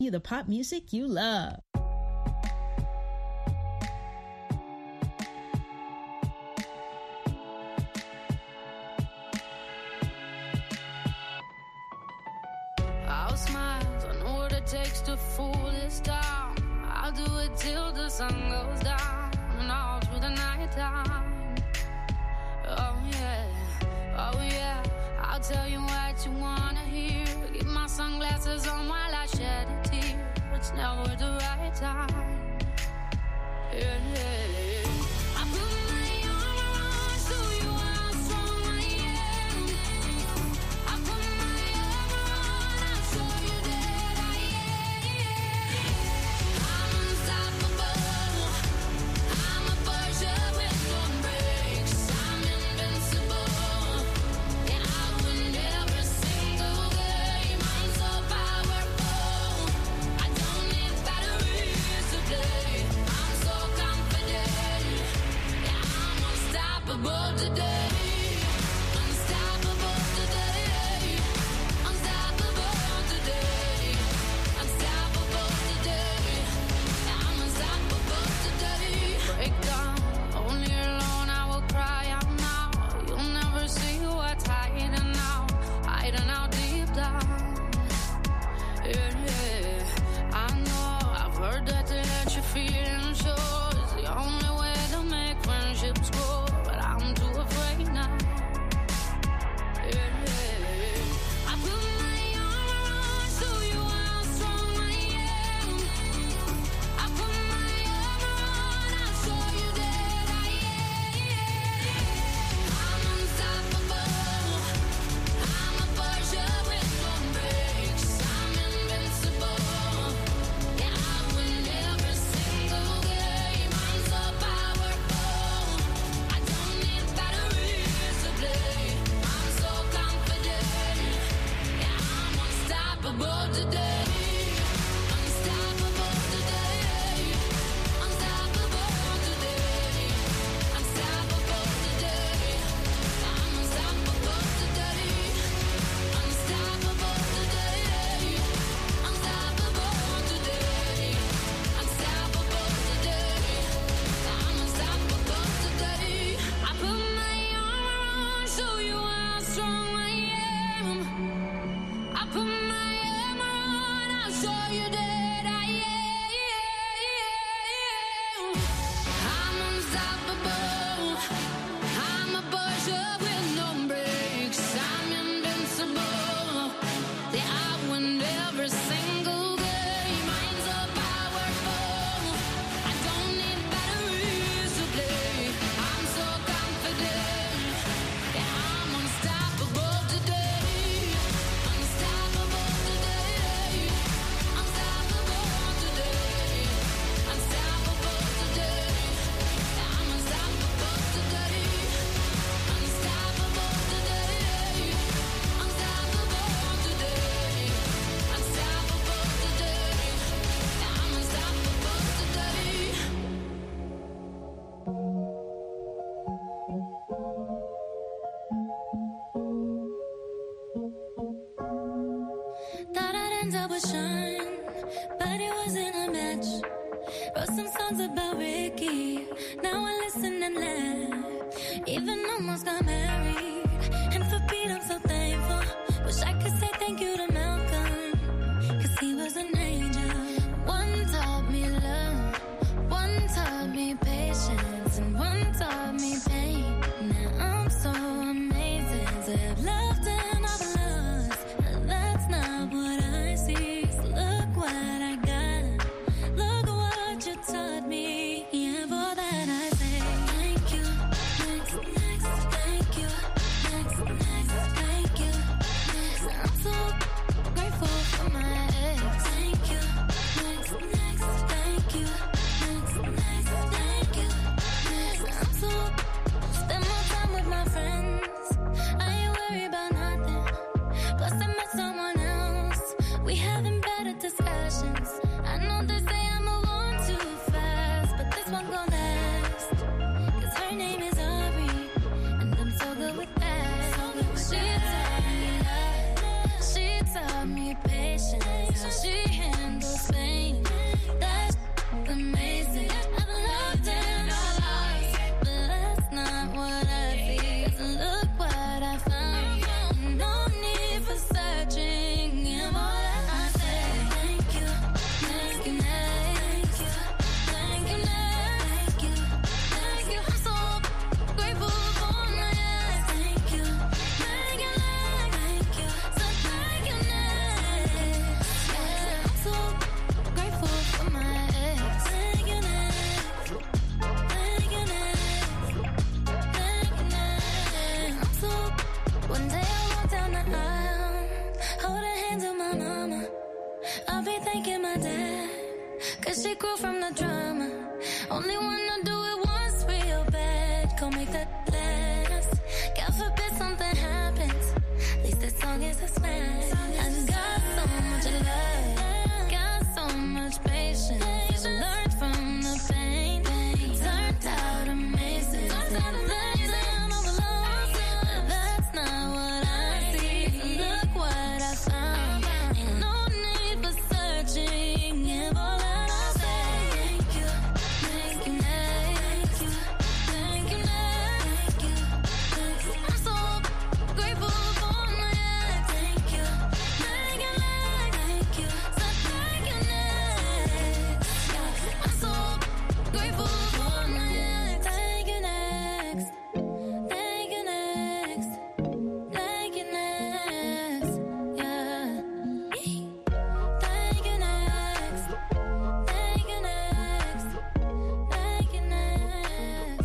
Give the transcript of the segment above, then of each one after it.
The pop music you love. I'll smile, I know what it takes to fool this town. I'll do it till the sun goes down and all through the night time. Oh yeah, I'll tell you what you wanna hear. Keep my sunglasses on while I shed a tear. It's never the right time. Yeah. I put my arm around, show you how strong I am. I put my arm around, I'll show you that I am. I'm unstoppable. I'm a Porsche with no brakes. I'm invincible. Yeah, I win every single game. I'm so powerful. I don't need batteries to play. I'm so confident. Yeah, I'm unstoppable today. Unstoppable today. Unstoppable today. Unstoppable today. Yeah, I'm unstoppable today. Break down, only alone I will cry out now. You'll never see what's hiding out deep down. Yeah. I know, I've heard that to let you feel and show is the only way to make friendships grow, but I'm too afraid now. Yeah. I put my arm around, show you how strong I am. I put my arm around, I'll show you that I am. I'm unstoppable. I'm a Porsche with no brakes. I'm invincible. Yeah, I win every single game. I'm so powerful. I don't need batteries to play. I'm so confident. Yeah, I'm unstoppable today. Unstoppable today. Unstoppable today. Unstoppable today. I'm unstoppable today. Unstoppable today. Unstoppable today. Unstoppable today. I'm unstoppable today. I put my arm around, show you how strong I am. I put my arm around, I'll show you that I am. I'm unstoppable. I'm a Porsche with no brakes. I'm invincible. Yeah, I win every single game. I'm so powerful. I don't need batteries to play. I'm so confident. Yeah, I'm unstoppable today. Unstoppable today. Unstoppable today. Unstoppable today. Yeah, I'm unstoppable today. Unstoppable today. Unstoppable today. Unstoppable today. Yeah, I'm unstoppable today. Thought I'd end up with Sean, but it wasn't a match. Wrote some songs about Ricky, now I listen and laugh. Even almost got married, and for Pete I'm so thankful. Wish I could say thank you to Malcolm, 'cause he was an angel. One taught me love, one taught me patience, and one taught me pain. Now I'm so amazing to have loved and I've lost. That's not what I see. So look what I got. Look what you taught me. Yeah, for that I say thank you. Thank you. my dad, 'cause she grew from the drama. Only wanna do it once real bad. Go make that last. God forbid something happens. At least this song is a smash. I got so much love, got so much patience. Learned from the pain. Turned out amazing. That's not what I see. Look what I found. Ain't no need for searching. Give all that I say. Thank you, thank you, thank you, thank you, thank you. I'm so grateful for my ex. Thank you, thank you, thank you, so thank you next. I'm so grateful for my ex. Thank you next. Thank you next. Thank you next. Yeah. Thank you next. Thank you next. Thank you next.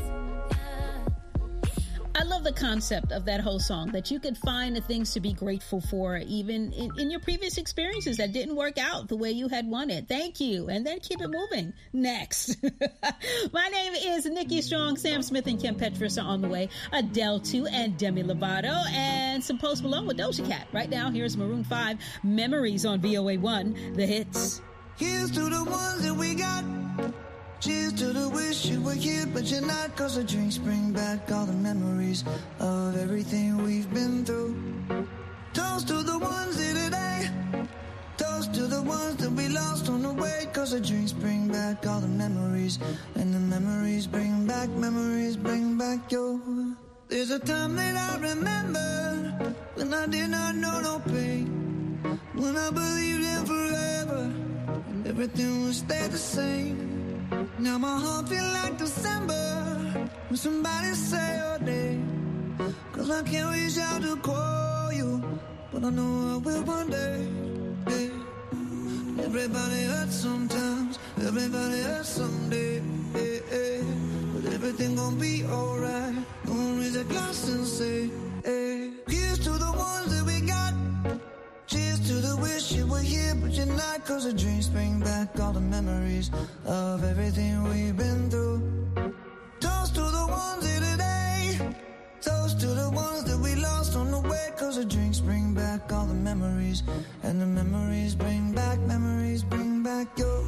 Yeah. I love the concept of that whole song, that you could find the things to be grateful for, even in your previous experiences that didn't work out the way you had wanted. Thank you. And then keep it moving. Next. My name is Nikki Strong. Sam Smith and Kim Petras are on the way. Adele 2 and Demi Lovato and some Post Malone with Doja Cat. Right now, here's Maroon 5, Memories on VOA1, the hits. Here's to the ones that we got. Cheers to the wish you were here, but you're not. 'Cause the drinks bring back all the memories of everything we've been through. Toast to the ones here today. Toast to the ones that we lost on the way. 'Cause the drinks bring back all the memories. And the memories bring back your. There's a time that I remember when I did not know no pain. When I believed in forever and everything would stay the same. Now my heart feel like December when somebody say your name. 'Cause I can't reach out to call you, but I know I will one day. Yeah. Everybody hurts sometimes, everybody hurts someday. Yeah, yeah. But everything gon' be alright. Gonna raise a glass and say, hey. Here's to the ones that we got. Cheers to the wish you were here, but you're not. 'Cause the dreams bring back all the memories of everything we've been through. Toast to the ones here today. Toast to the ones that we lost on the way. 'Cause the drinks bring back all the memories. And the memories bring back your.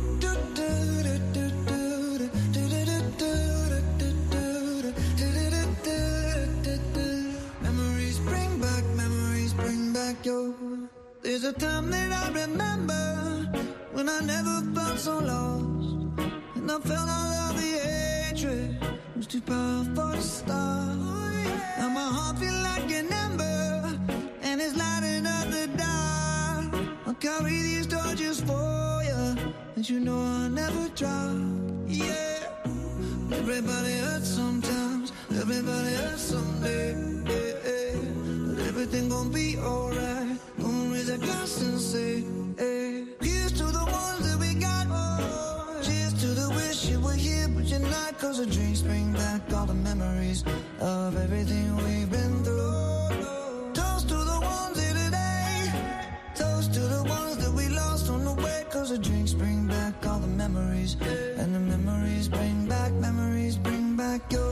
Memories bring back your. There's a time that I remember when I never felt so lost. And I felt all of the hatred was too powerful to stop. Now my heart feel like an ember and it's lighting up the dark. I'll carry these torches for you, and you know I'll never drop. Yeah. Everybody hurts sometimes, everybody hurts someday. Yeah, yeah. But everything gon' be alright. Gonna raise a glass and say, hey. Here's to the ones that we got. Cheers to the wish you were here, but you're not. 'Cause the drinks bring back all the memories of everything we've been through. Toast to the ones here today. Toast to the ones that we lost on the way. 'Cause the drinks bring back all the memories. And the memories bring back your.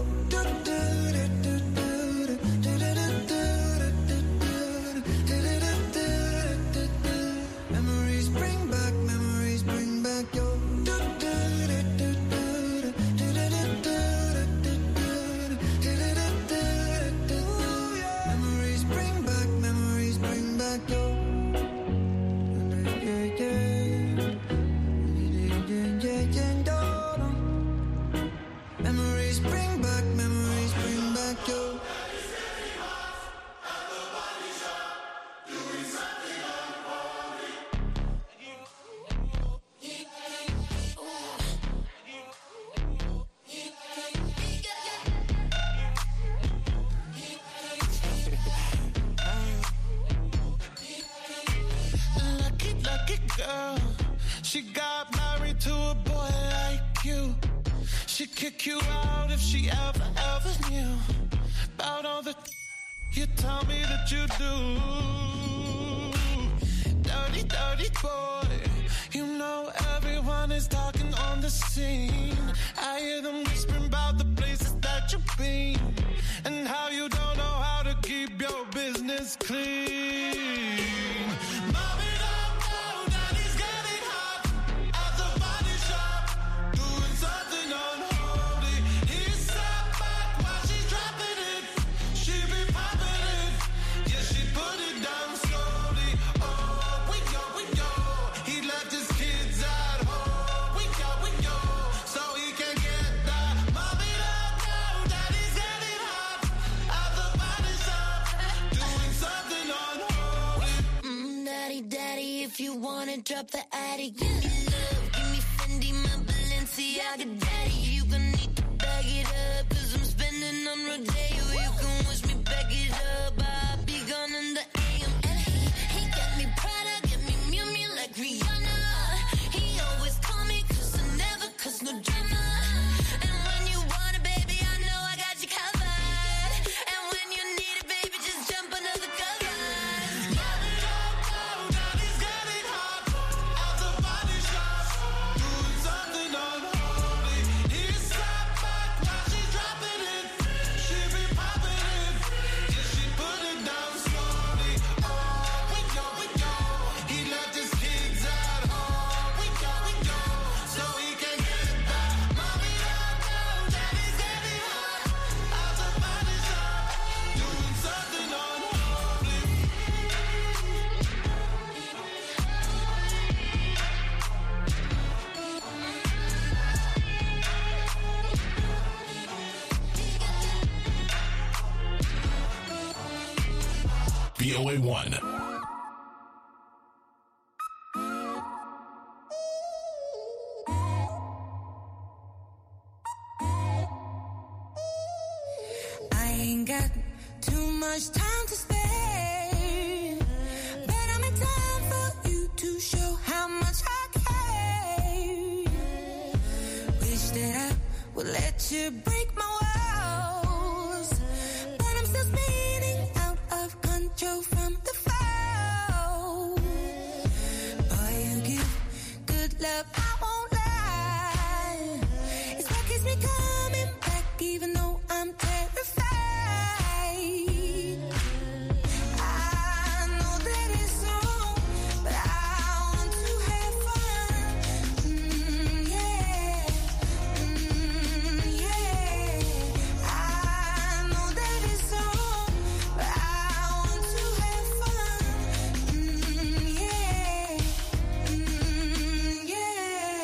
Memories bring back your. Memories bring back your. Memories bring back your. Lucky girl, she got married to a boy like you. She'd kick you out if she ever knew about all the you tell me that you do. Dirty boy, you know is talking on the scene. I hear them whispering about the places that you've been and how you don't know how to keep your business clean. Mom it up now, daddy's getting hot at the body shop, doing something unholy. He sat back while she's dropping it. She be popping it, yeah, she put it down slowly. Oh, we go. He left his kids at home. We go, so he can get that. Mom it up now, daddy's getting hot at the body shop, doing something unholy. Daddy, if you wanna drop the attic, give me love, give me Fendi, my Balenciaga. Daddy, you gon' need to bag it up, 'cause I'm spending on Rodeo. You can wish me back it up, I'll be gone in the AM. And he got me Prada, get me Miu Miu like Rihanna. He always call me 'cause I never cause no drama. And when you want it, baby, I know I got you covered. And when you need it, baby, just jump under the covers. Mom it up now, daddy's getting hot at the body shop, doing something unholy. He sat back while she's dropping it. She be popping it, yeah, she put it down slowly. Oh, we go. He left his kids at home. We go, so he can get that. Mom it up now, daddy's getting hot at the body shop, doing something unholy. VOA1. I ain't got too much time to spare, but I'm in time for you to show how much I care. Wish that I would let you break my walls, but I'm still spinning out of control from the fall. Boy, you give good love, I won't lie. It's what keeps me coming back, even though I'm terrified. I know that it's wrong, but I want to have fun. Yeah. I know that it's wrong, but I want to have fun. Yeah.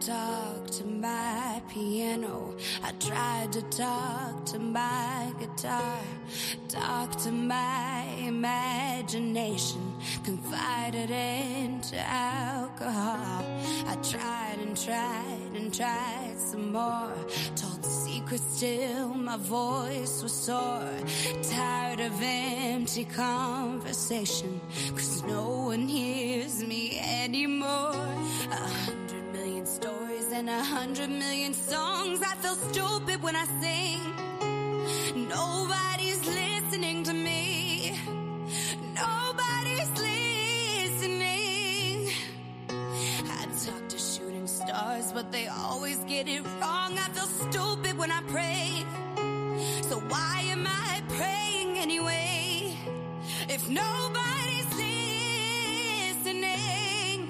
talk to my piano. I tried to talk to my guitar, talk to my imagination, confided into alcohol. I tried and tried and tried some more, told secrets till my voice was sore. Tired of empty conversation, 'cause no one hears me anymore. 100 million stories and 100 million songs. I feel stupid when I sing. Nobody's listening to me. Nobody's listening. I talk to shooting stars, but they always get it wrong. I feel stupid when I pray. So why am I praying anyway? If nobody's listening,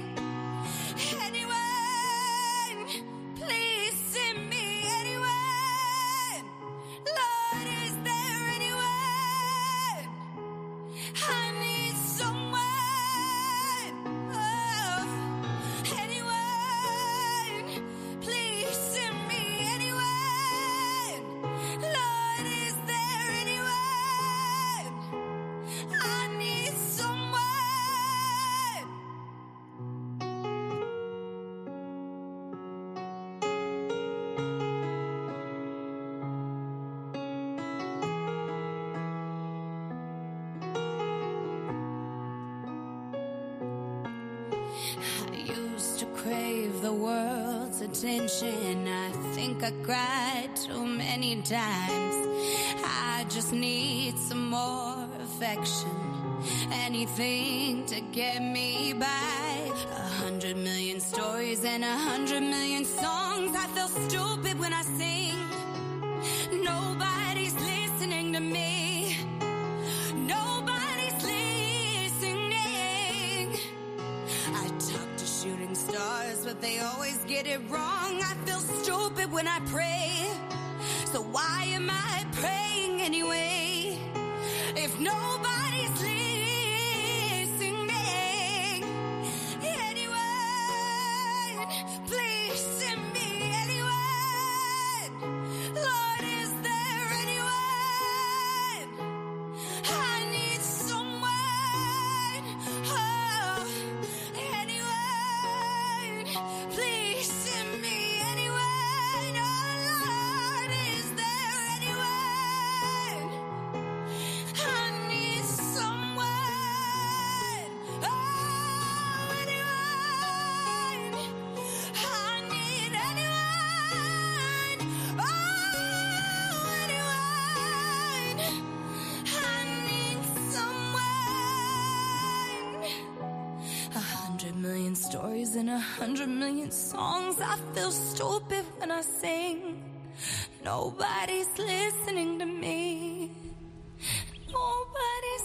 anyone, please send me anyone. Lord, is there anyone? I need someone. Oh, anyone, please send me anyone. Lord, is there anyone? I need someone. I used to crave the world's attention. I think I cried too many times. I just need some more affection, anything to get me by. 100 million stories and 100 million songs. I feel stupid when I sing. Nobody's listening to me. Nobody's listening. I talk to shooting stars, but they always get it wrong. I feel stupid when I pray. So why am I praying anyway? If nobody's listening, anyone, please send me anyone. Lord, is there anyone? I need someone. Oh, anyone, please send me anyone. Oh, Lord, is there anyone? I need someone. Oh, anyone. I need anyone. Oh, anyone. I need someone. 100 million stories and 100 million songs. I feel stupid when I sing. Nobody's listening to me. Nobody's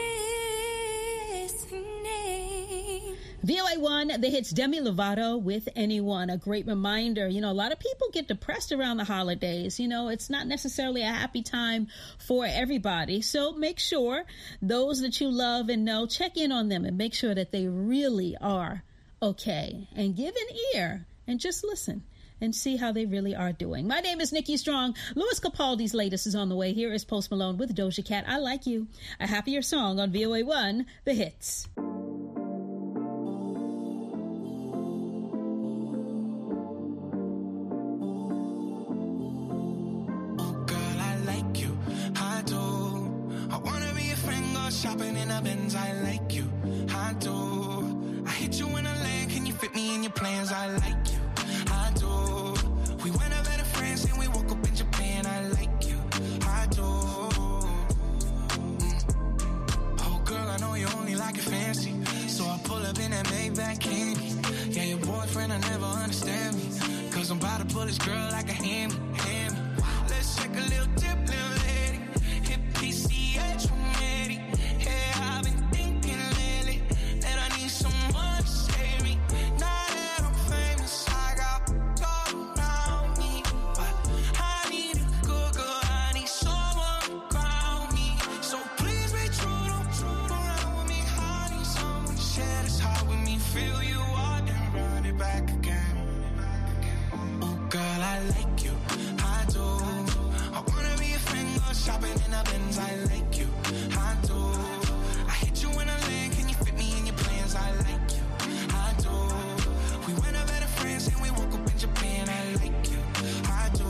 listening. VOA1, the hits Demi Lovato with Anyone, a great reminder. You know, a lot of people get depressed around the holidays. You know, it's not necessarily a happy time for everybody. So make sure those that you love and know, check in on them and make sure that they really are okay. And give an ear and just listen and see how they really are doing. My name is Nikki Strong. Louis Capaldi's latest is on the way. Here is Post Malone with Doja Cat, I Like You, a happier song on VOA1, The Hits. Shopping in a Benz, I like you, I do. I hit you in a land, can you fit me in your plans? I like you, I do. We went out better friends and we woke up in Japan, I like you, I do. Oh girl, I know you only like it fancy, so I pull up in that Maybach candy. Yeah, your boyfriend, I never understand me, 'cause I'm about to pull this girl like a hammy. Let's take a little dip, little lady. Hit PCH from Eddie. Yeah, I've been thinking lately that I need someone to save me. Now that I'm famous, I got all around me, but I need a good girl, I need someone to ground me. So please be true, don't run with me. I need someone to share this heart with me. Feel you out and run it back again. a Benz, I like you, I do. I hit you in a lane, can you fit me in your plans? I like you, I do. We went over to France and we woke up in Japan, I like you, I do,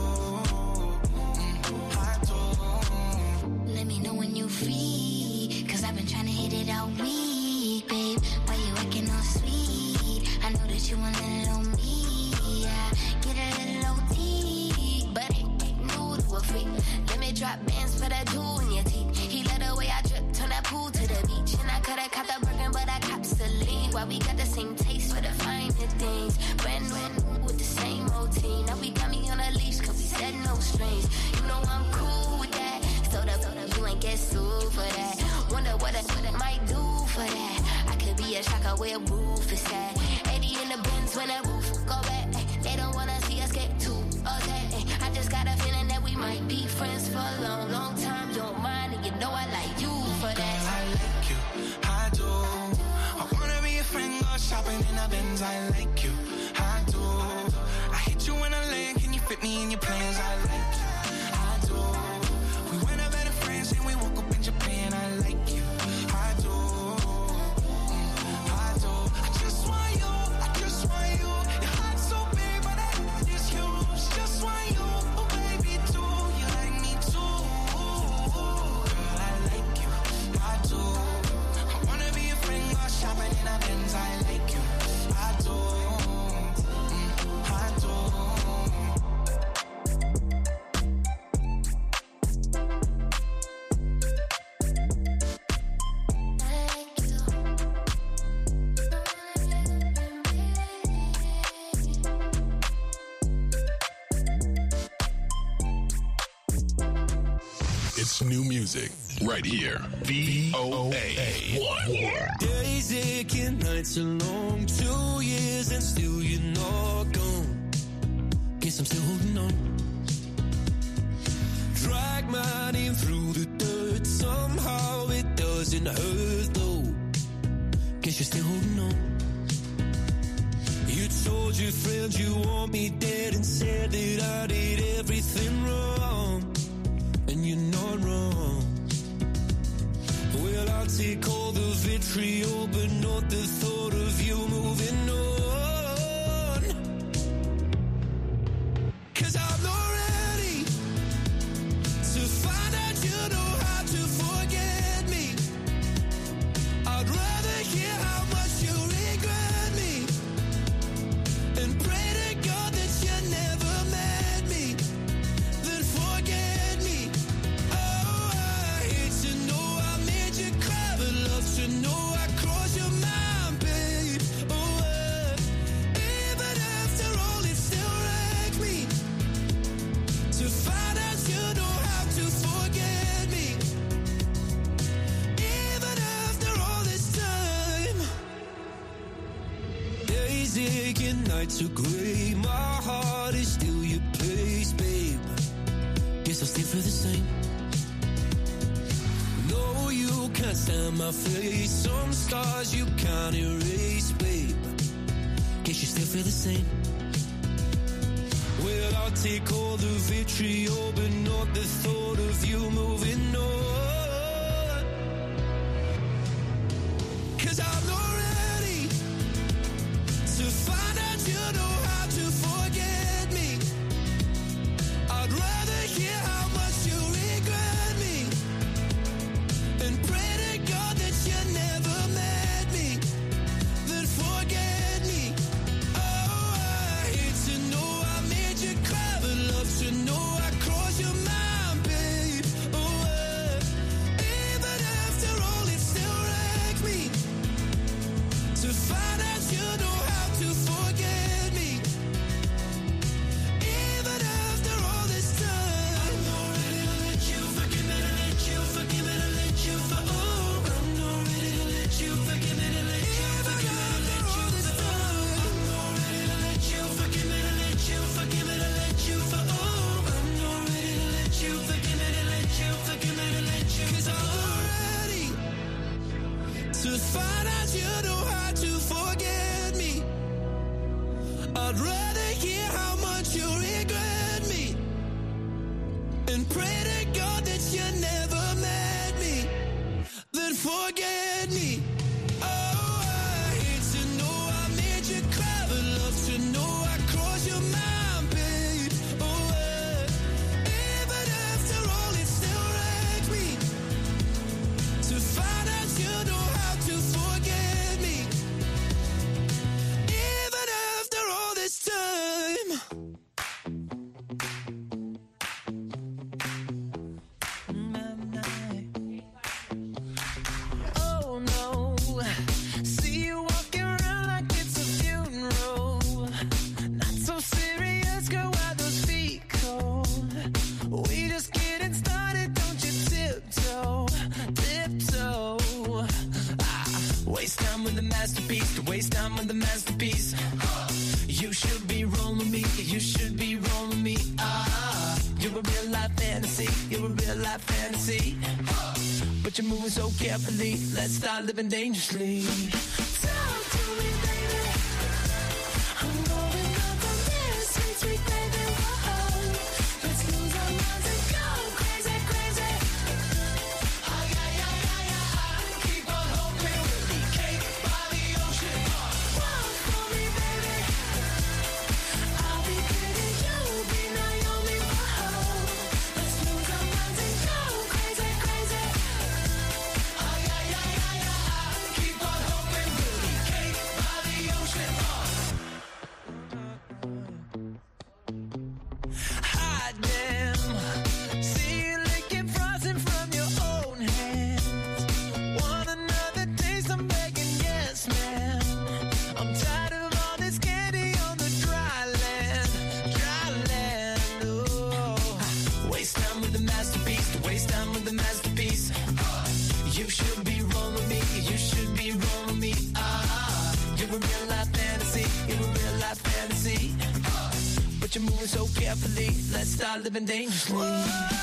I do. Let me know when you free, cause I've been trying to hit it all week, babe. Why you acting all sweet? I know that you want a little on me, yeah. Get a little OT, but ain't new to a freak. Let me drop bands for that jewel in your teeth. He let the way I drip, turn that pool to the beach. And I coulda caught the Birkin, but I cops the lean. Why we got the same taste for the finer things. Brand new with the same routine. Now we got me on a leash, cause we said no strings. You know I'm cool with that. So you ain't get sued for that. Wonder what I might do for that. I could be a shocker where roof is at. 80 in the Benz when the roof go back. They don't wanna see us get too okay. I just got a feeling that we might be friends for a long, long time. You don't mind, and you know I like you for that. I like you, I do. I wanna be a friend, go shopping in a Benz. I like you, I do. I hit you in a lane, can you fit me in your plans? I like you, I do. We went over to France and we woke up in Japan. I like you, I do, I do. I just want you, I just want you. Your heart's so big, but I is huge. Just want you, oh baby, too. You like me too, girl. I like you, I do. I wanna be a friend, go shopping in a Benz. I like you, I do, I do. It's new music right here. VOA 1. Days aching, nights are long, 2 years and still you're not gone. Guess I'm still holding on. Drag my name through the dirt, somehow it doesn't hurt though. Guess you're still holding on. You told your friends you want me dead and said that I did everything wrong. And you're not wrong. Well, I'll take all the vitriol, but not the thought of you moving on. 'Cause I'm not ready to find out you know how to forget me. I'd rather hear how much you regret me and pray to God that you never met me, then forget me. To know I crossed your mind, babe. Oh, even after all, it still wrecked me. To find out you know how to forget me. Even after all this time. Days aching, nights are gray. My heart is still your place, babe. Guess I'll still feel the same. No, you can't stand my face. Some stars you can't erase, babe. Guess you still feel the same. Well, I'll take all the vitriol, but not the thought of you moving on. 'Cause I'm not ready to find out you know how to forget me. I'd rather hear how much you regret me and pray to God that you never met me, then forget me. Oh, I hate to know I made you cry, but love to know I crossed your mind, babe. Oh, even after all, it still wrecked me. To find out you know how to forget me. Even after all this time. I'm not ready to let you forgive me, to let you forgive me, to let you forgive me. I'm not ready to let you forgive me, to let you forgive me, to let you forgive me. I'm not ready to let you forgive me, to let you forgive me, to let you forgive me. I'm not ready to let you forgive me, to let you forgive me, to let you. 'Cause I'm not ready to find out you know how to forget me. I'd rather hear how much you regret me and pray to God that you never forget me. Oh, I hate to know I made you cry, but love to know I crossed your mind, babe. Oh, even after all, it still wrecks me to find out you know how to forget me. Even after all this time. Oh no, see you walking around like it's a funeral. Not so serious, girl, why those feet cold? We just getting started, don't you tiptoe, tiptoe. Waste time with the masterpiece, to waste time with the masterpiece. You should be rolling me, you should be rolling me. You're a real life fantasy, you're a real life fantasy. But you're moving so carefully, let's start living dangerously. Talk to me, baby. I'm going up on this sweet, sweet baby. Whoa. Let's lose our minds and go crazy, crazy. Ay, ay, ay, ay, ay. Keep on hoping we'll be cake by the ocean. Walk for me, baby. I'll be pretty, you'll be Naomi. Whoa. Let's lose our minds and go crazy, crazy. Ay, ay, ay, ay, ay. Keep on hoping we'll be cake by the ocean. Hot damn, see you licking frosting from your own hands. Want another taste? I'm begging, yes, man. I'm tired of all this candy on the dry land, dry land. Oh, waste time with the masterpiece, to waste time with the masterpiece. You should be rolling me, you should be rolling me. You're a real life fantasy, you're a real life fantasy. But you're moving so carefully, let's start living dangerously.